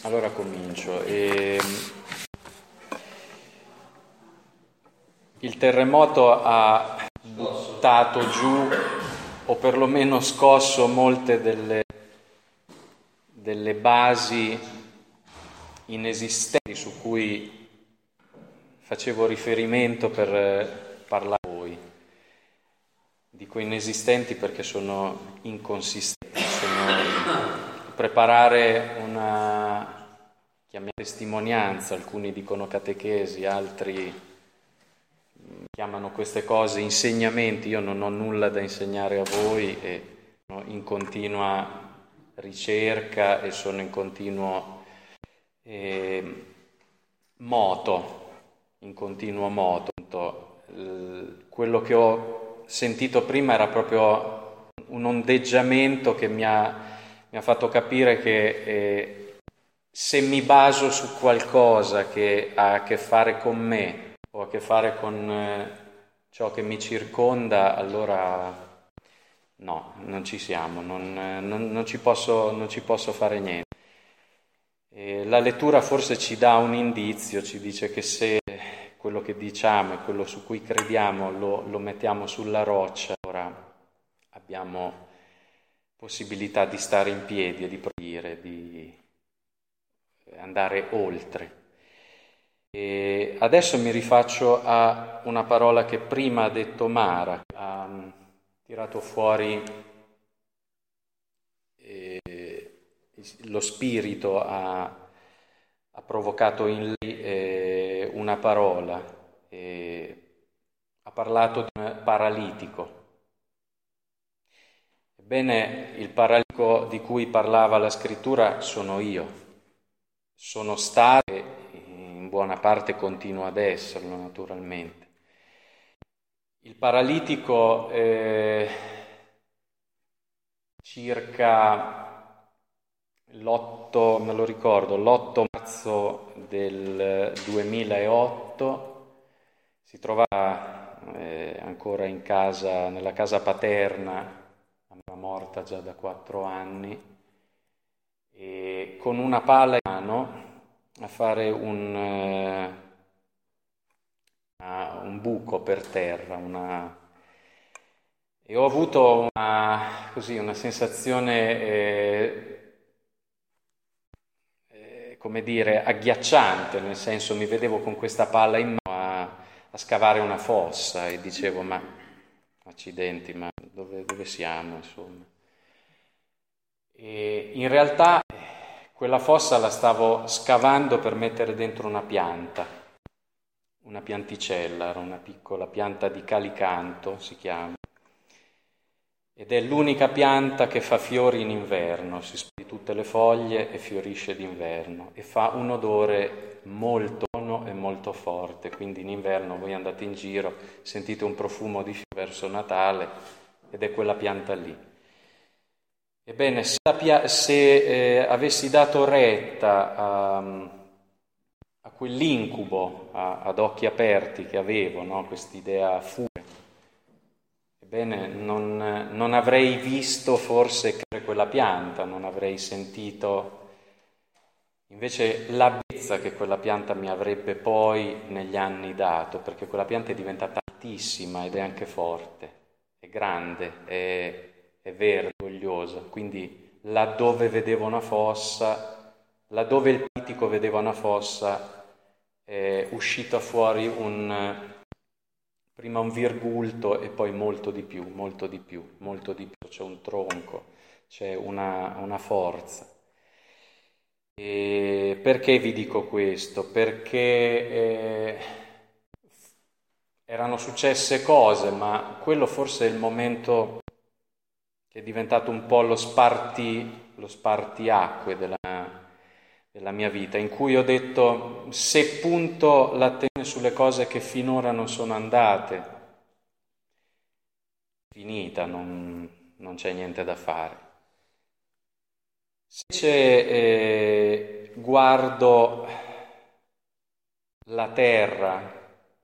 Allora comincio. Il terremoto ha buttato giù, o perlomeno scosso, molte delle basi inesistenti su cui facevo riferimento per parlare a voi. Dico inesistenti perché sono inconsistenti, preparare una testimonianza, alcuni dicono catechesi, altri chiamano queste cose insegnamenti. Io non ho nulla da insegnare a voi e sono in continua ricerca e sono in continuo moto. Quello che ho sentito prima era proprio un ondeggiamento che mi ha fatto capire che se mi baso su qualcosa che ha a che fare con me o a che fare con ciò che mi circonda, allora no, non ci siamo, non ci posso fare niente. La lettura forse ci dà un indizio, ci dice che se quello che diciamo e quello su cui crediamo lo mettiamo sulla roccia, allora abbiamo possibilità di stare in piedi e di progredire, di andare oltre. E adesso mi rifaccio a una parola che prima ha detto Mara, ha tirato fuori lo spirito, ha provocato in lei una parola, ha parlato di un paralitico. Ebbene, il paralitico di cui parlava la scrittura sono io, sono stato e in buona parte continuo ad esserlo naturalmente. Il paralitico circa l'8 marzo del 2008 si trovava ancora in casa, nella casa paterna, era morta già da 4 anni, e con una pala in mano a fare un buco per terra, e ho avuto una sensazione come dire, agghiacciante, nel senso, mi vedevo con questa palla in mano a scavare una fossa e dicevo, ma accidenti, ma dove siamo, insomma? E in realtà quella fossa la stavo scavando per mettere dentro una pianta, una pianticella, era una piccola pianta di calicanto, si chiama, ed è l'unica pianta che fa fiori in inverno, si spoglia tutte le foglie e fiorisce d'inverno e fa un odore molto buono e molto forte, quindi in inverno voi andate in giro, sentite un profumo di fiori verso Natale ed è quella pianta lì. Ebbene, se avessi dato retta a quell'incubo ad occhi aperti che avevo, no? Quest'idea fuga, ebbene, non avrei visto forse quella pianta, non avrei sentito invece la bellezza che quella pianta mi avrebbe poi negli anni dato, perché quella pianta è diventata altissima ed è anche forte, è grande, è verde, orgogliosa, quindi laddove vedevo una fossa, laddove il politico vedeva una fossa, è uscita fuori prima un virgulto e poi molto di più, c'è un tronco, c'è una forza. E perché vi dico questo? Perché erano successe cose, ma quello forse è il momento che è diventato un po' lo spartiacque della mia vita, in cui ho detto, se punto l'attenzione sulle cose che finora non sono andate, finita, non c'è niente da fare. Se guardo la terra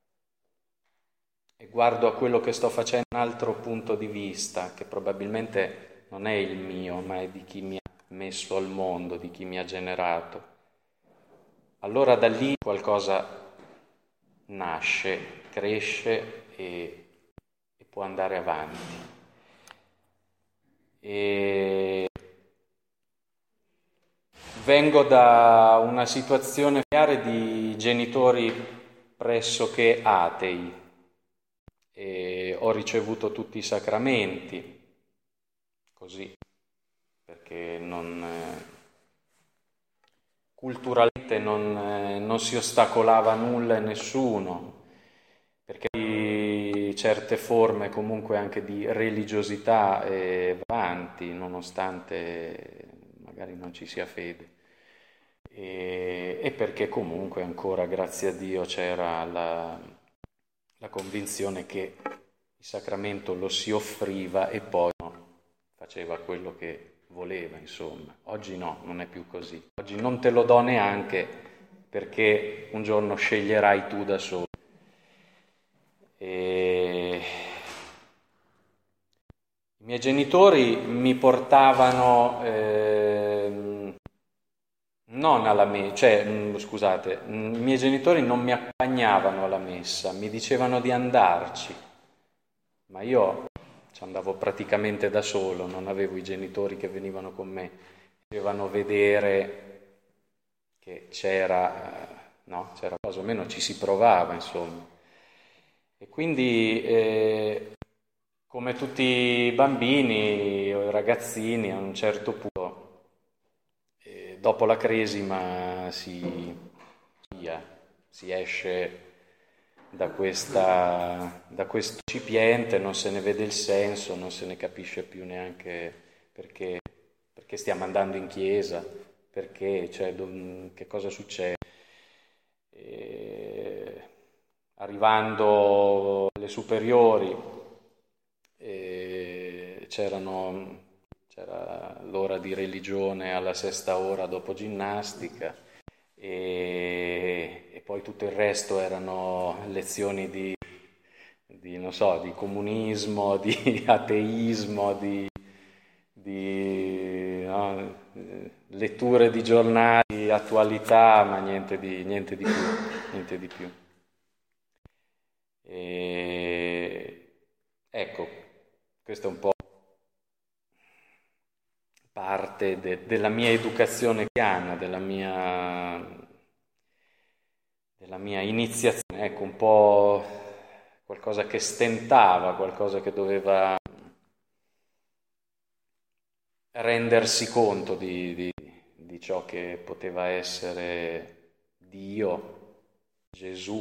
e guardo a quello che sto facendo da un altro punto di vista, che probabilmente non è il mio, ma è di chi mi ha messo al mondo, di chi mi ha generato, allora da lì qualcosa nasce, cresce e può andare avanti. E vengo da una situazione familiare di genitori pressoché atei e ho ricevuto tutti i sacramenti, così, perché culturalmente non si ostacolava nulla e nessuno, perché certe forme comunque anche di religiosità avanti, nonostante magari non ci sia fede. E perché comunque ancora, grazie a Dio, c'era la convinzione che il sacramento lo si offriva e poi faceva quello che voleva, insomma. Oggi no, non è più così. Oggi non te lo do neanche perché un giorno sceglierai tu da solo. E i miei genitori mi portavano non alla messa, scusate, i miei genitori non mi accompagnavano alla messa, mi dicevano di andarci, ma io ci andavo praticamente da solo, non avevo i genitori che venivano con me, dovevano vedere che c'era cosa, o meno ci si provava, insomma. E quindi, come tutti i bambini o i ragazzini, a un certo punto, dopo la cresima si esce da questo recipiente, non se ne vede il senso, non se ne capisce più neanche perché stiamo andando in chiesa, perché, che cosa succede. Arrivando alle superiori c'era l'ora di religione alla sesta ora dopo ginnastica e poi tutto il resto erano lezioni di non so, di comunismo, di ateismo, no, letture di giornali, attualità, ma niente di più. E ecco, questo è un po' parte della mia educazione cristiana, della mia iniziazione, ecco, un po' qualcosa che stentava, qualcosa che doveva rendersi conto di ciò che poteva essere Dio, Gesù,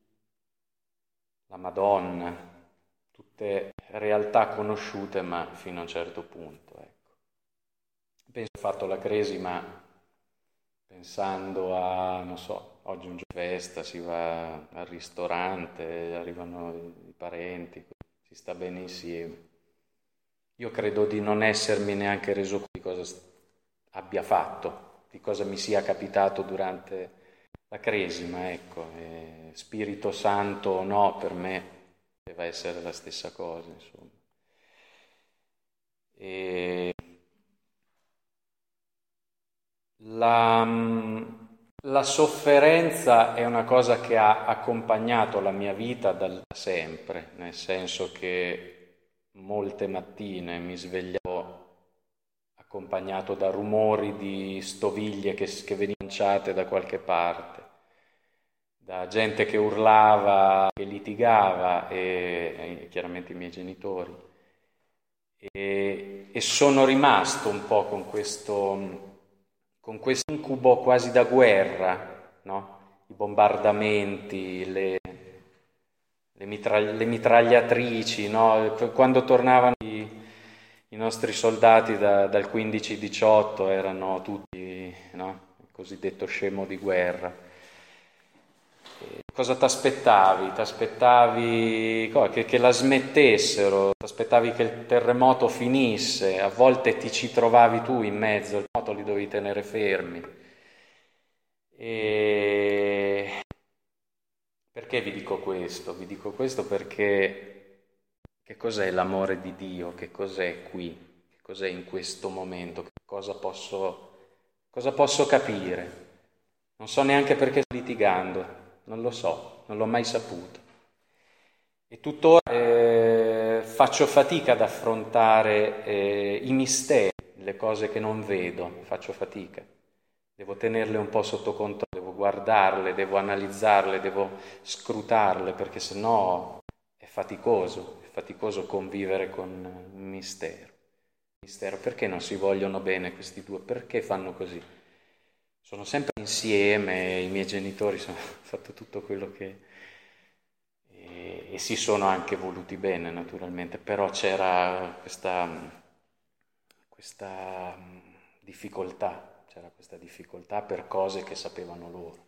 la Madonna, tutte realtà conosciute ma fino a un certo punto, ecco. Penso ho fatto la cresima pensando a, non so, oggi è un giorno di festa, si va al ristorante, arrivano i parenti, si sta bene insieme. Io credo di non essermi neanche reso conto di cosa abbia fatto, di cosa mi sia capitato durante la cresima, ecco. Spirito Santo o no, per me deve essere la stessa cosa, insomma. La sofferenza è una cosa che ha accompagnato la mia vita da sempre, nel senso che molte mattine mi svegliavo accompagnato da rumori di stoviglie che venivano lanciate da qualche parte, da gente che urlava, che litigava e chiaramente i miei genitori. E sono rimasto un po' con questo incubo quasi da guerra, no? I bombardamenti, le mitragliatrici, no? Quando tornavano i nostri soldati dal 15-18 erano tutti, no? Il cosiddetto scemo di guerra. Cosa ti aspettavi? Ti aspettavi che la smettessero, ti aspettavi che il terremoto finisse, a volte ti ci trovavi tu in mezzo, il terremoto li dovevi tenere fermi. E perché vi dico questo? Vi dico questo perché che cos'è l'amore di Dio? Che cos'è qui? Che cos'è in questo momento? Cosa posso capire? Non so neanche perché sto litigando, non lo so, non l'ho mai saputo. E tuttora faccio fatica ad affrontare i misteri, le cose che non vedo, faccio fatica. Devo tenerle un po' sotto controllo, devo guardarle, devo analizzarle, devo scrutarle, perché sennò è faticoso convivere con un mistero. Perché non si vogliono bene questi due? Perché fanno così? Sono sempre insieme, i miei genitori hanno fatto tutto quello che... E si sono anche voluti bene, naturalmente, però c'era questa difficoltà per cose che sapevano loro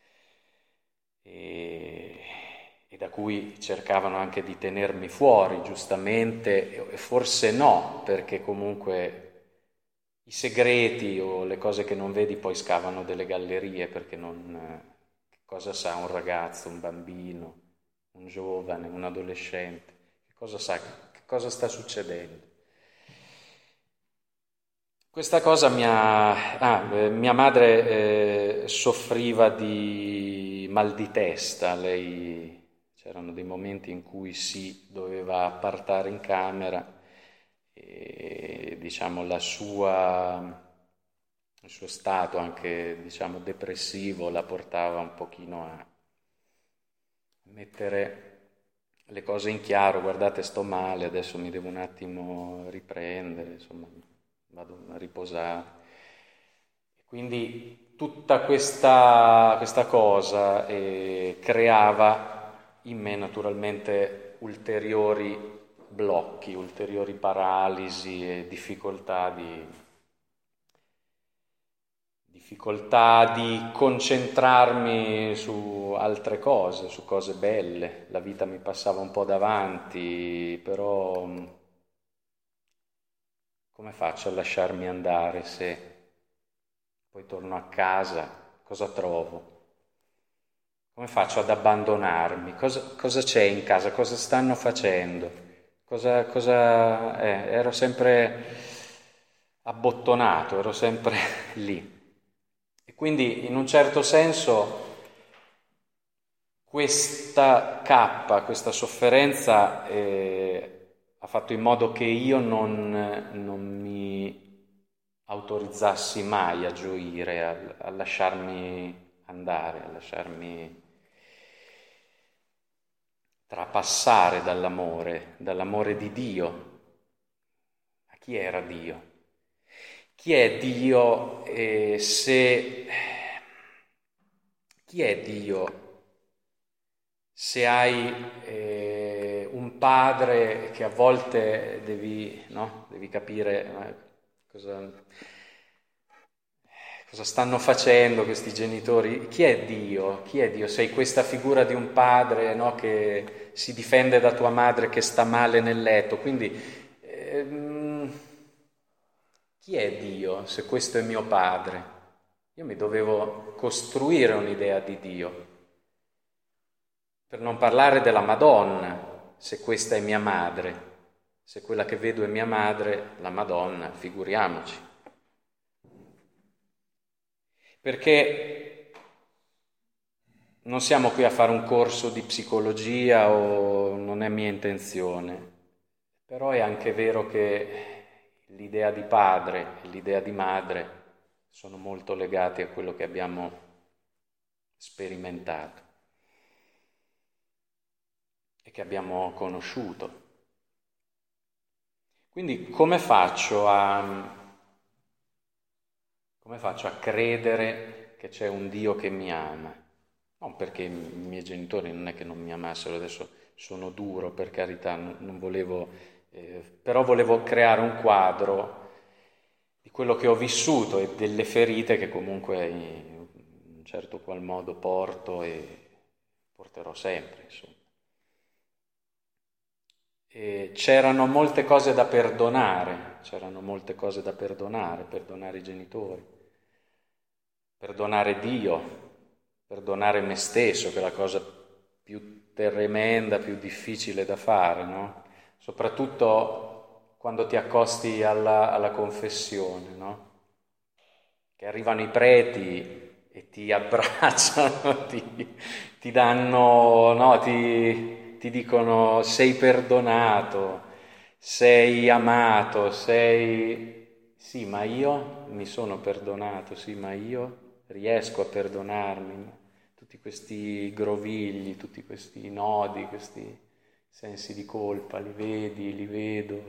e da cui cercavano anche di tenermi fuori, giustamente, e forse no, perché comunque i segreti o le cose che non vedi poi scavano delle gallerie, perché che cosa sa un ragazzo, un bambino, un giovane, un adolescente, che cosa sa, che cosa sta succedendo? Questa cosa mia madre soffriva di mal di testa, c'erano dei momenti in cui si doveva appartare in camera e diciamo il suo stato anche diciamo depressivo la portava un pochino a mettere le cose in chiaro. Guardate, sto male, adesso mi devo un attimo riprendere, insomma vado a riposare. Quindi tutta questa cosa creava in me naturalmente ulteriori blocchi, ulteriori paralisi e difficoltà di concentrarmi su altre cose, su cose belle. La vita mi passava un po' davanti, però come faccio a lasciarmi andare se poi torno a casa, cosa trovo? Come faccio ad abbandonarmi? Cosa c'è in casa? Cosa stanno facendo? Ero sempre abbottonato, ero sempre lì. E quindi in un certo senso questa sofferenza ha fatto in modo che io non mi autorizzassi mai a gioire, a lasciarmi andare, a lasciarmi trapassare dall'amore di Dio. Ma chi era Dio? Chi è Dio chi è Dio se hai un padre che a volte devi capire cosa stanno facendo questi genitori? Chi è Dio? Chi è Dio? Sei questa figura di un padre, no, che si difende da tua madre che sta male nel letto. Quindi chi è Dio se questo è mio padre? Io mi dovevo costruire un'idea di Dio. Per non parlare della Madonna, se questa è mia madre. Se quella che vedo è mia madre, la Madonna, figuriamoci. Perché non siamo qui a fare un corso di psicologia o non è mia intenzione, però è anche vero che l'idea di padre e l'idea di madre sono molto legati a quello che abbiamo sperimentato e che abbiamo conosciuto. Quindi come faccio a credere che c'è un Dio che mi ama? Non perché i miei genitori non è che non mi amassero, adesso sono duro, per carità, non volevo, però volevo creare un quadro di quello che ho vissuto e delle ferite che comunque in un certo qual modo porto e porterò sempre, insomma. E c'erano molte cose da perdonare, perdonare i genitori, perdonare Dio, perdonare me stesso, che è la cosa più tremenda, più difficile da fare, no? Soprattutto quando ti accosti alla confessione, no? Che arrivano i preti e ti abbracciano, ti danno, no, ti dicono sei perdonato, sei amato, sei... Sì, ma io mi sono perdonato, sì, ma io riesco a perdonarmi. Tutti questi grovigli, tutti questi nodi, questi sensi di colpa, li vedi, li vedo,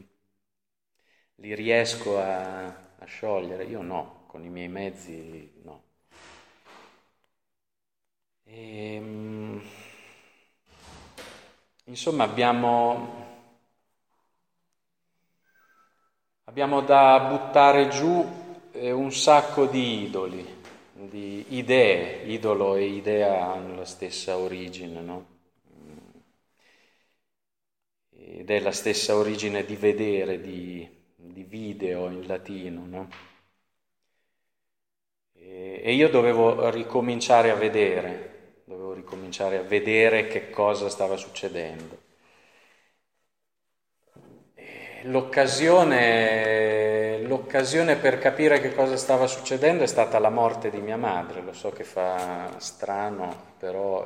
li riesco a sciogliere. Io no, con i miei mezzi no. Insomma, abbiamo da buttare giù un sacco di idoli, di idee. Idolo e idea hanno la stessa origine, no? Ed è la stessa origine di vedere, di video in latino, no? E io dovevo ricominciare a vedere che cosa stava succedendo. L'occasione per capire che cosa stava succedendo è stata la morte di mia madre. Lo so che fa strano, però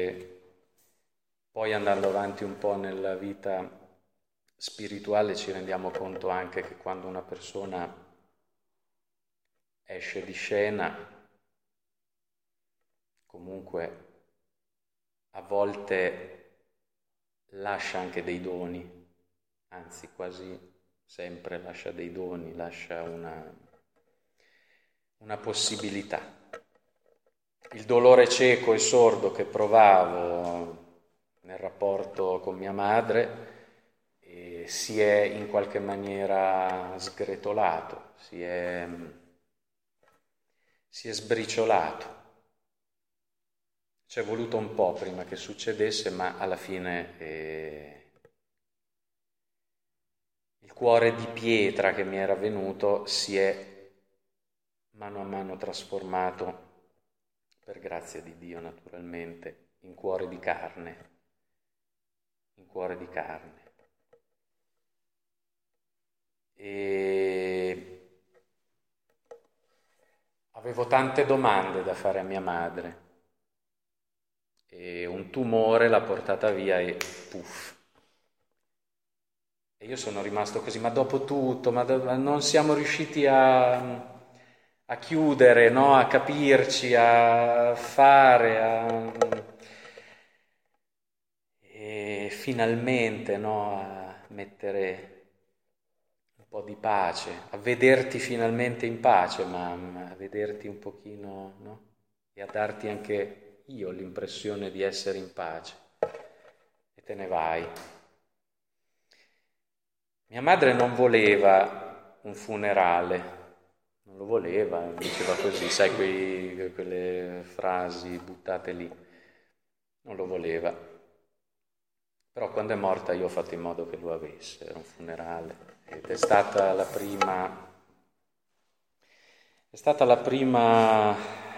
poi andando avanti un po' nella vita spirituale ci rendiamo conto anche che quando una persona esce di scena, comunque a volte lascia anche dei doni, anzi quasi sempre lascia dei doni, lascia una possibilità. Il dolore cieco e sordo che provavo nel rapporto con mia madre si è in qualche maniera sgretolato, si è sbriciolato. Ci è voluto un po' prima che succedesse, ma alla fine il cuore di pietra che mi era venuto si è mano a mano trasformato, per grazia di Dio naturalmente, in cuore di carne, in cuore di carne. E avevo tante domande da fare a mia madre e un tumore l'ha portata via e puff. E io sono rimasto così, ma dopo tutto, ma non siamo riusciti a chiudere, no? A capirci, a fare, e finalmente, no? A mettere un po' di pace, a vederti finalmente in pace, mamma, a vederti un pochino, no? E a darti anche io l'impressione di essere in pace. E te ne vai. Mia madre non voleva un funerale, non lo voleva, diceva così, sai quelle frasi buttate lì, non lo voleva. Però quando è morta io ho fatto in modo che lo avesse, era un funerale ed è stata la prima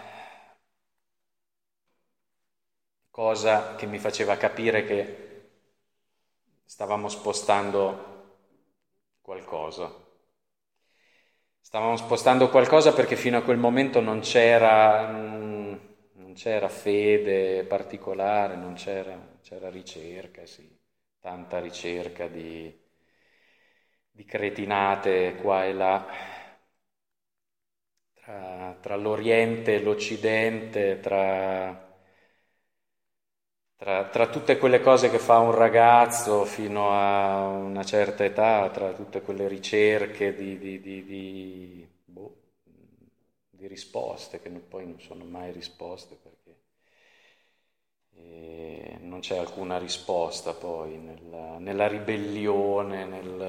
cosa che mi faceva capire che stavamo spostando qualcosa. Stavamo spostando qualcosa perché fino a quel momento non c'era fede particolare, c'era ricerca, sì, tanta ricerca di cretinate qua e là, tra l'Oriente e l'Occidente, tra tutte quelle cose che fa un ragazzo fino a una certa età, tra tutte quelle ricerche di risposte, che poi non sono mai risposte, perché non c'è alcuna risposta poi nella ribellione,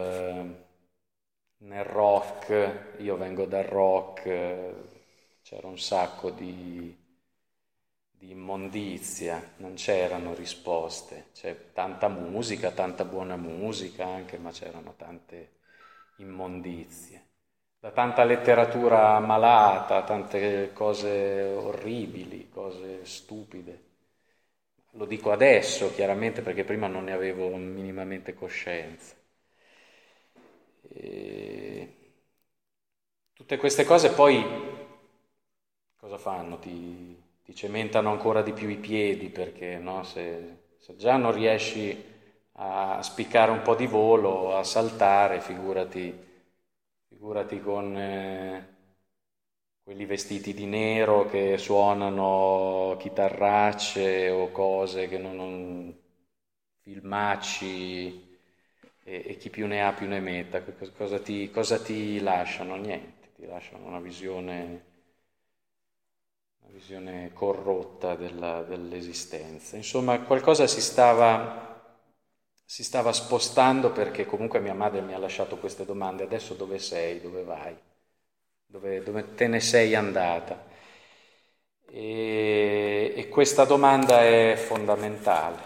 nel rock. Io vengo dal rock, c'era un sacco di immondizia, non c'erano risposte, c'è tanta musica, tanta buona musica anche, ma c'erano tante immondizie, da tanta letteratura malata, tante cose orribili, cose stupide. Lo dico adesso, chiaramente, perché prima non ne avevo minimamente coscienza. Tutte queste cose poi cosa cosa fanno? Ti cementano ancora di più i piedi, perché no? Se già non riesci a spiccare un po' di volo, a saltare, figurati con quelli vestiti di nero che suonano chitarracce o cose che non filmacci, e chi più ne ha più ne metta. Cosa ti lasciano? Niente, ti lasciano una visione corrotta dell'esistenza. Insomma, qualcosa si stava spostando, perché comunque mia madre mi ha lasciato queste domande: adesso dove sei? Dove vai? Dove te ne sei andata? E questa domanda è fondamentale,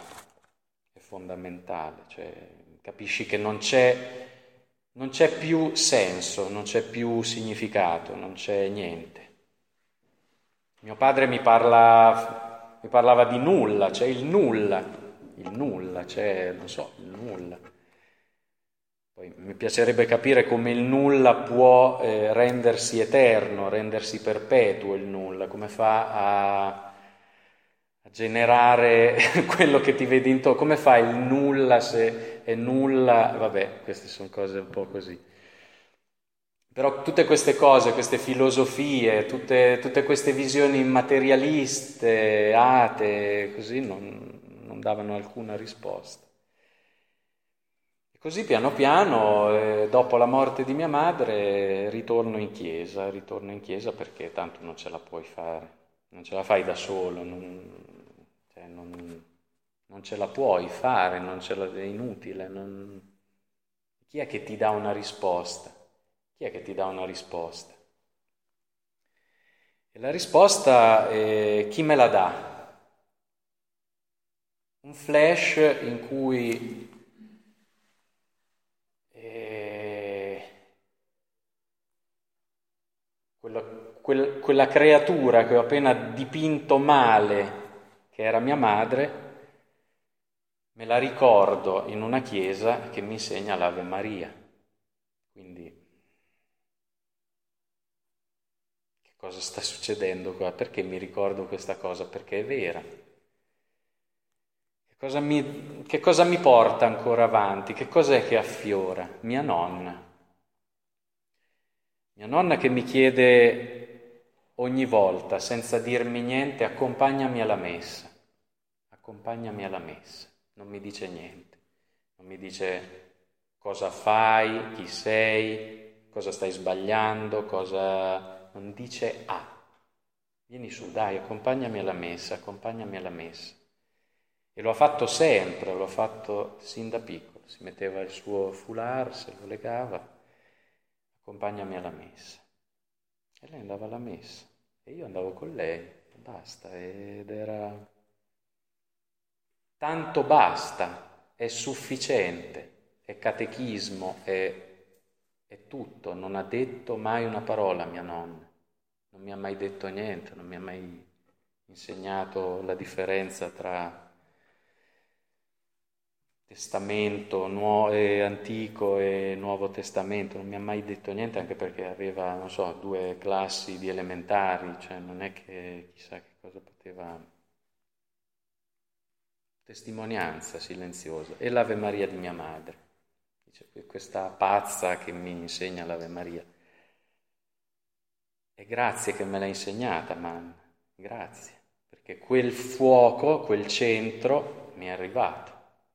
cioè capisci che non c'è più senso, non c'è più significato, non c'è niente. Mio padre mi parlava di nulla, c'è il nulla, c'è, non so, il nulla. Poi mi piacerebbe capire come il nulla può rendersi eterno, rendersi perpetuo il nulla, come fa a generare quello che ti vedi intorno, come fa il nulla se è nulla, vabbè, queste sono cose un po' così. Però tutte queste cose, queste filosofie, tutte queste visioni materialiste, atee, così non davano alcuna risposta. E così piano piano, dopo la morte di mia madre, ritorno in chiesa perché tanto non ce la puoi fare, non ce la fai da solo, non ce la puoi fare, è inutile. Chi è che ti dà una risposta? E la risposta, chi me la dà? Un flash in cui quella creatura che ho appena dipinto male, che era mia madre, me la ricordo in una chiesa che mi insegna l'Ave Maria. Quindi, che cosa sta succedendo qua? Perché mi ricordo questa cosa? Perché è vera. Che cosa mi porta ancora avanti? Che cos'è che affiora? Mia nonna. Mia nonna che mi chiede ogni volta, senza dirmi niente: accompagnami alla messa. Non mi dice niente. Non mi dice cosa fai, chi sei, cosa stai sbagliando, non dice vieni su, dai, accompagnami alla messa. E lo ha fatto sempre, lo ha fatto sin da piccolo. Si metteva il suo foulard, se lo legava, accompagnami alla messa. E lei andava alla messa e io andavo con lei, e basta. Ed era tanto, basta, è sufficiente. È catechismo, è tutto. Non ha detto mai una parola mia nonna, non mi ha mai detto niente, non mi ha mai insegnato la differenza tra testamento antico e Nuovo Testamento, non mi ha mai detto niente, anche perché aveva, 2 classi di elementari, cioè non è che chissà che cosa poteva. Testimonianza silenziosa. E l'Ave Maria di mia madre. Questa pazza che mi insegna l'Ave Maria. E grazie che me l'ha insegnata, mamma, grazie, perché quel fuoco, quel centro mi è arrivato.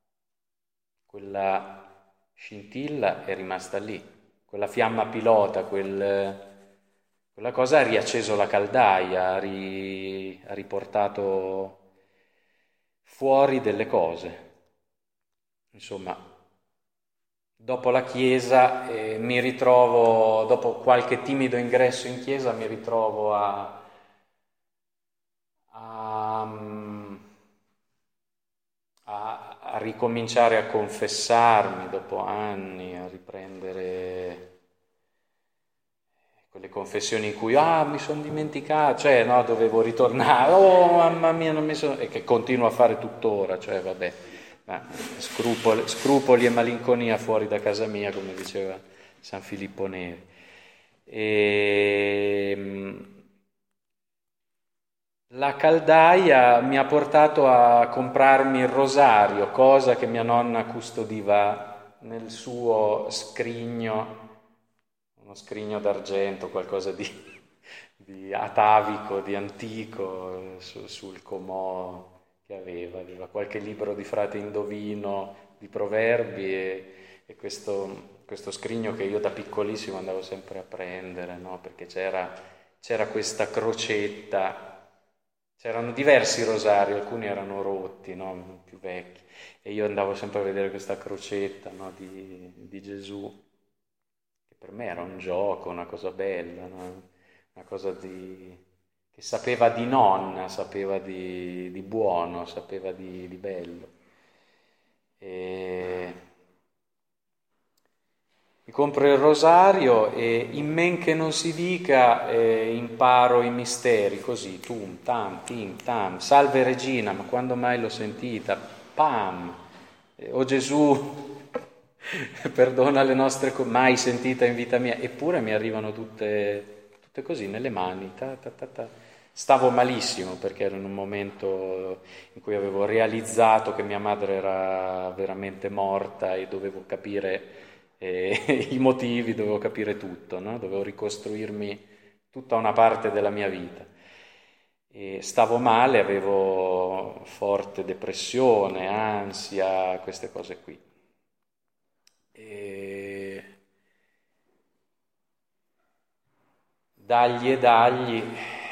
Quella scintilla è rimasta lì, quella fiamma pilota, quella cosa ha riacceso la caldaia, ha riportato fuori delle cose. Insomma, dopo la chiesa mi ritrovo, dopo qualche timido ingresso in chiesa, mi ritrovo a ricominciare a confessarmi dopo anni, a riprendere quelle confessioni in cui mi sono dimenticato, cioè no, dovevo ritornare, mamma mia, non mi sono, e che continuo a fare tuttora, cioè vabbè, ma scrupoli e malinconia fuori da casa mia, come diceva San Filippo Neri. la caldaia mi ha portato a comprarmi il rosario, cosa che mia nonna custodiva nel suo scrigno, uno scrigno d'argento, qualcosa di atavico, di antico, sul comò che aveva qualche libro di frate Indovino, di proverbi e questo scrigno che io da piccolissimo andavo sempre a prendere, no? Perché c'era questa crocetta. C'erano diversi rosari, alcuni erano rotti, no? Più vecchi, e io andavo sempre a vedere questa crocetta, no? di Gesù, che per me era un gioco, una cosa bella, no? Una cosa che sapeva di nonna, sapeva di buono, sapeva di bello. Mi compro il rosario e in men che non si dica imparo i misteri, così, tum, tam, tim, tam, salve Regina, ma quando mai l'ho sentita? Pam! O Gesù, perdona le nostre mai sentita in vita mia, eppure mi arrivano tutte così nelle mani, ta, ta, ta, ta. Stavo malissimo perché ero in un momento in cui avevo realizzato che mia madre era veramente morta e dovevo capire i motivi, dovevo capire tutto, no? Dovevo ricostruirmi tutta una parte della mia vita. E stavo male, avevo forte depressione, ansia, queste cose qui. E dagli,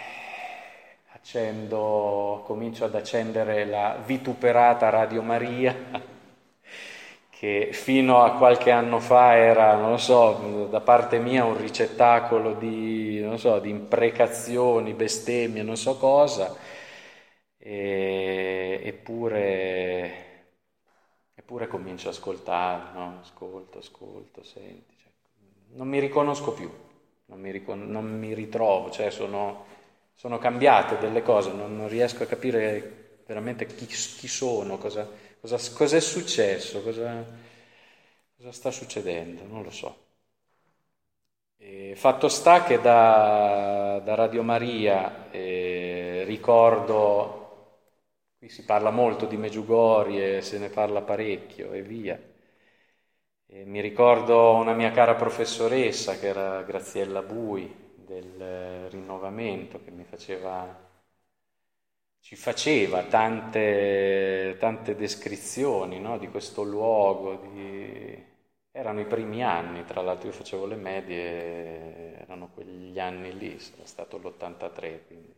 comincio ad accendere la vituperata Radio Maria, che fino a qualche anno fa era, non lo so, da parte mia un ricettacolo di imprecazioni, bestemmie, non so cosa, eppure comincio ad ascoltare, no? Ascolto, senti, cioè, non mi riconosco più, non mi ritrovo, cioè sono cambiate delle cose, non riesco a capire veramente chi sono, cosa è successo, cosa sta succedendo, non lo so. E fatto sta che da Radio Maria ricordo, qui si parla molto di Medjugorje, se ne parla parecchio e via. E mi ricordo una mia cara professoressa che era Graziella Bui del Rinnovamento, che ci faceva tante descrizioni, no, di questo luogo. Erano i primi anni, tra l'altro io facevo le medie, erano quegli anni lì, sarà stato l'83, quindi.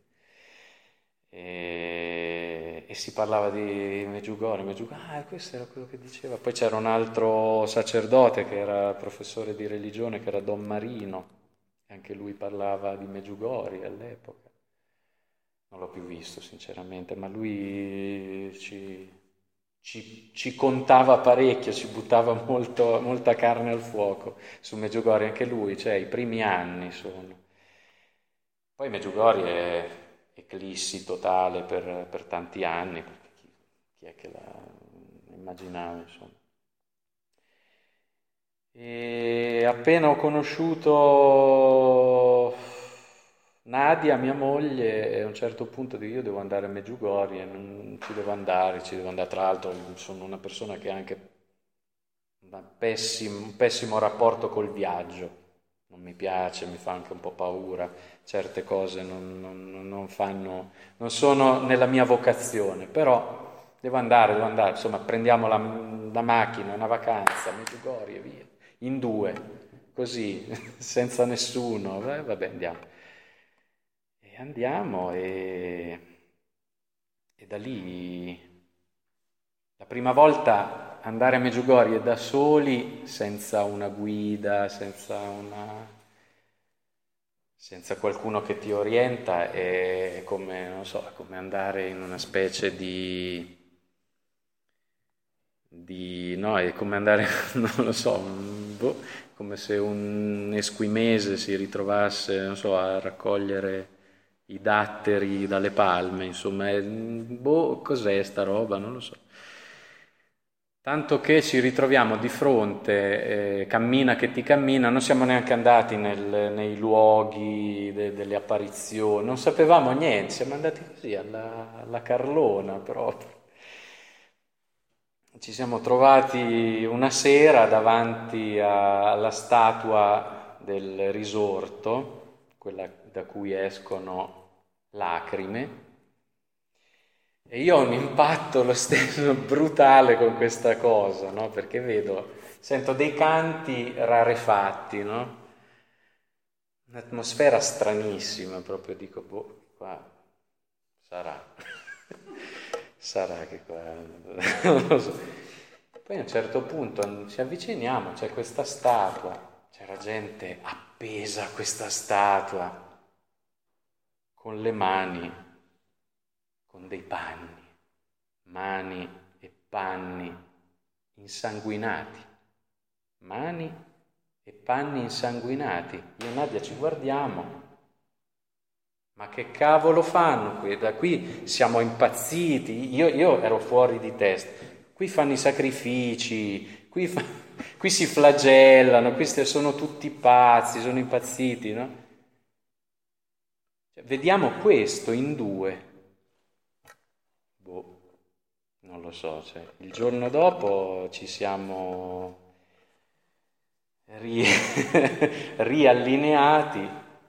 E si parlava di Medjugorje, questo era quello che diceva. Poi c'era un altro sacerdote che era professore di religione, che era Don Marino, e anche lui parlava di Medjugorje all'epoca. Non l'ho più visto sinceramente, ma lui ci contava parecchio, ci buttava molta carne al fuoco su Medjugorje, anche lui, cioè i primi anni sono. Poi Medjugorje è eclissi totale per tanti anni, perché chi è che la immaginava, insomma. E appena ho conosciuto Nadia, mia moglie, a un certo punto dico, io devo andare a Medjugorje, non ci devo andare, tra l'altro sono una persona che ha anche un pessimo rapporto col viaggio, non mi piace, mi fa anche un po' paura, certe cose non sono nella mia vocazione, però devo andare, insomma prendiamo la macchina, una vacanza a Medjugorje, via, in 2, così, senza nessuno, vabbè andiamo. Andiamo e da lì la prima volta andare a Medjugorje da soli, senza una guida, senza qualcuno che ti orienta, è come, non so, come andare in una specie no, è come andare, non lo so, come se un esquimese si ritrovasse, non so, a raccogliere i datteri dalle palme, insomma, cos'è sta roba? Non lo so. Tanto che ci ritroviamo di fronte, cammina che ti cammina, non siamo neanche andati nei luoghi delle apparizioni, non sapevamo niente, siamo andati così alla carlona proprio. Ci siamo trovati una sera davanti alla statua del risorto, quella da cui escono lacrime, e io ho un impatto lo stesso brutale con questa cosa, no? Perché sento dei canti rarefatti, no? Un'atmosfera stranissima, proprio dico, boh, qua sarà, sarà che qua, non lo so. Poi a un certo punto ci avviciniamo, c'è questa statua, c'era gente appesa a questa statua, con le mani, con dei panni, mani e panni insanguinati, mani e panni insanguinati. Io e Nadia ci guardiamo, ma che cavolo fanno qui? Da qui siamo impazziti, io ero fuori di testa, qui fanno i sacrifici, qui si flagellano, sono tutti pazzi, sono impazziti, no? Cioè, vediamo questo in due. Non lo so, cioè, il giorno dopo ci siamo riallineati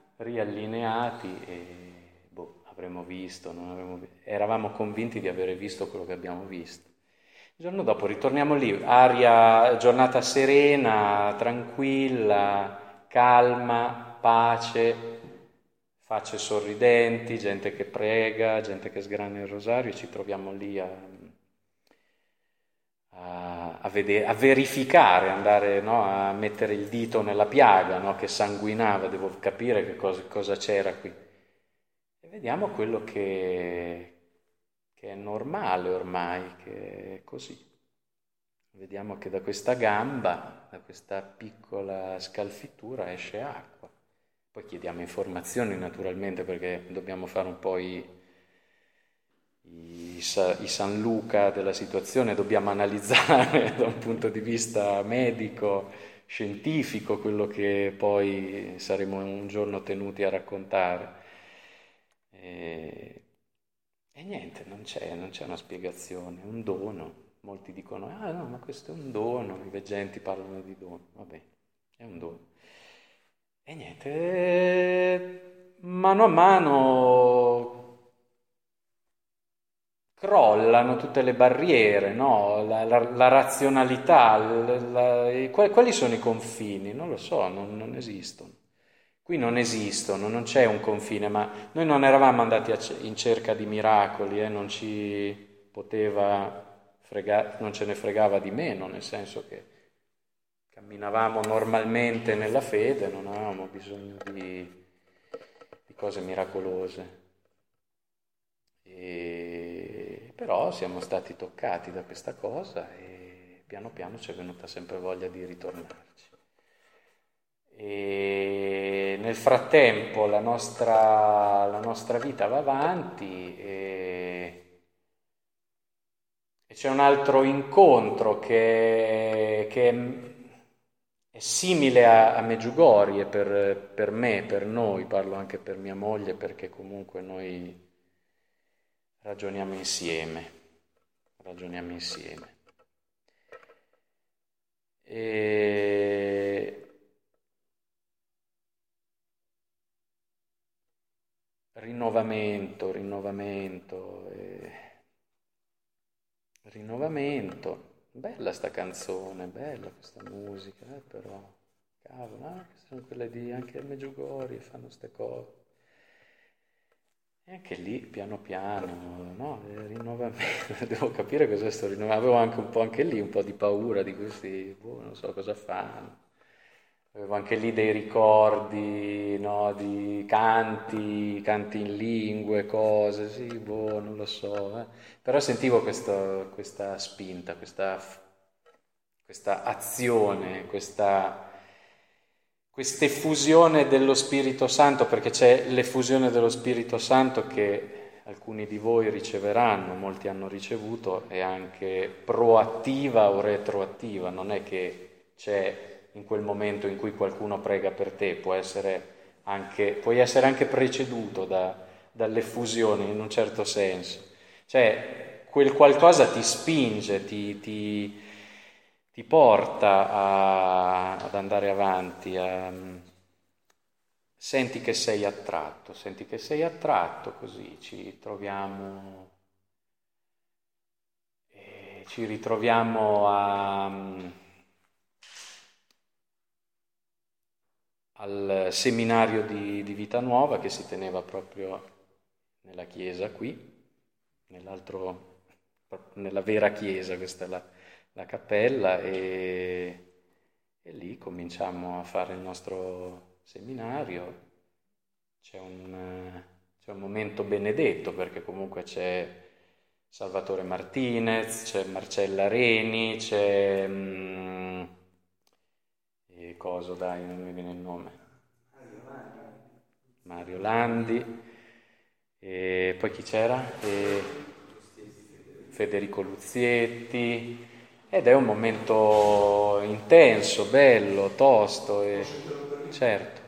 e avremmo visto, eravamo convinti di aver visto quello che abbiamo visto. Il giorno dopo ritorniamo lì, giornata serena, tranquilla, calma, pace, facce sorridenti, gente che prega, gente che sgrana il rosario, e ci troviamo lì a verificare, andare, no, a mettere il dito nella piaga, no, che sanguinava, devo capire che cosa c'era qui. E vediamo quello che è normale ormai, che è così. Vediamo che da questa gamba, da questa piccola scalfittura esce acqua. Poi chiediamo informazioni naturalmente, perché dobbiamo fare un po' i San Luca della situazione, dobbiamo analizzare da un punto di vista medico, scientifico, quello che poi saremo un giorno tenuti a raccontare. E niente, non c'è una spiegazione, è un dono. Molti dicono, ah no, ma questo è un dono, i veggenti parlano di dono, vabbè, è un dono. E niente, mano a mano crollano tutte le barriere, no? La razionalità, quali sono i confini? Non lo so, non esistono. Qui non esistono, non c'è un confine, ma noi non eravamo andati in cerca di miracoli, non ci poteva fregare, non ce ne fregava di meno, nel senso che camminavamo normalmente nella fede, non avevamo bisogno di cose miracolose. Però siamo stati toccati da questa cosa e piano piano ci è venuta sempre voglia di ritornarci. E nel frattempo la nostra vita va avanti e c'è un altro incontro che è simile a Medjugorje per me, per noi, parlo anche per mia moglie, perché comunque noi ragioniamo insieme. Rinnovamento. Bella sta canzone, bella questa musica, però, cavolo, sono quelle di anche il Medjugorje, fanno ste cose. E anche lì, piano piano, no, rinnovamento, devo capire cos'è sto rinnovamento. Avevo anche lì un po' di paura di questi, non so cosa fanno. Avevo anche lì dei ricordi, no, di canti in lingue, cose, sì, non lo so. Però sentivo questa spinta, questa azione, questa effusione dello Spirito Santo, perché c'è l'effusione dello Spirito Santo che alcuni di voi riceveranno, molti hanno ricevuto, è anche proattiva o retroattiva, non è che c'è in quel momento in cui qualcuno prega per te, puoi essere anche preceduto dall'effusione in un certo senso. Cioè, quel qualcosa ti spinge, ti porta ad andare avanti, senti che sei attratto, così ci ritroviamo al seminario di Vita Nuova che si teneva proprio nella chiesa qui, nella vera chiesa, questa è la cappella, e lì cominciamo a fare il nostro seminario. C'è un momento benedetto perché comunque c'è Salvatore Martinez, c'è Marcella Reni, c'è non mi viene il nome, Mario Landi, e poi chi c'era? Federico Luzietti, ed è un momento intenso, bello, tosto, certo.